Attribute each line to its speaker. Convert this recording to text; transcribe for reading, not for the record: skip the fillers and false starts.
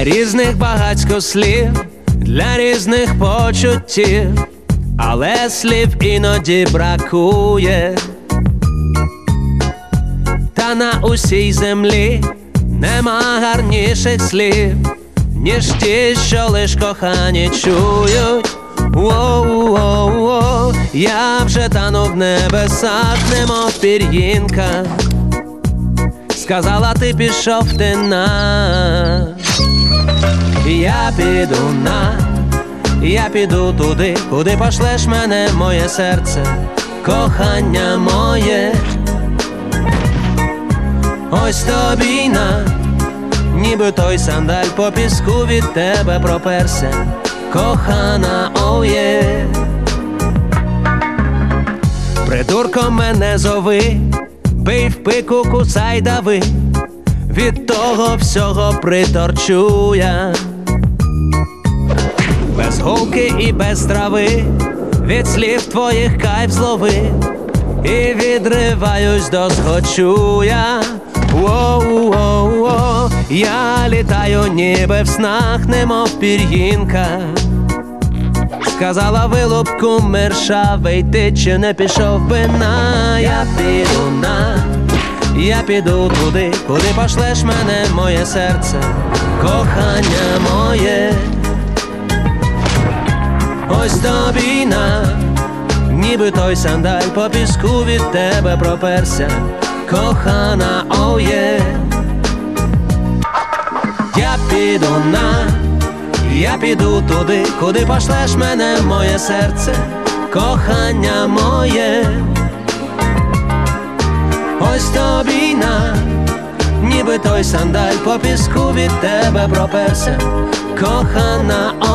Speaker 1: Різних багатько слів для різних почуттів, але слів іноді бракує. Та на усій землі нема гарніших слів, ніж ті, що лиш кохані чують. Воу-воу-воу, я вже тану в небесах, немов пір'їнка. Сказала, ти пішов ти на. Я піду туди, куди пошлеш мене, моє серце, кохання моє. Ось тобі на, ніби той сандаль по піску від тебе проперся, кохана, оє. Придурком мене зови, бий в пику, кусай, дави, від того всього приторчу я. Без голки і без трави, від слів твоїх кайф злови, і відриваюсь до схочу я. Воу-воу-воу, я літаю ніби в снах, немов пір'їнка. Сказала вилупку мершавий, ти чи не пішов би на. Я піду туди, куди пошлеш мене, моє серце, кохання моє. Ось тобі на, ніби той сандаль по піску від тебе проперся, кохана, оє. Я піду туди, куди пошлеш мене, моє серце, кохання моє. Ось тобі на, ніби той сандаль по піску від тебе проперся, кохана,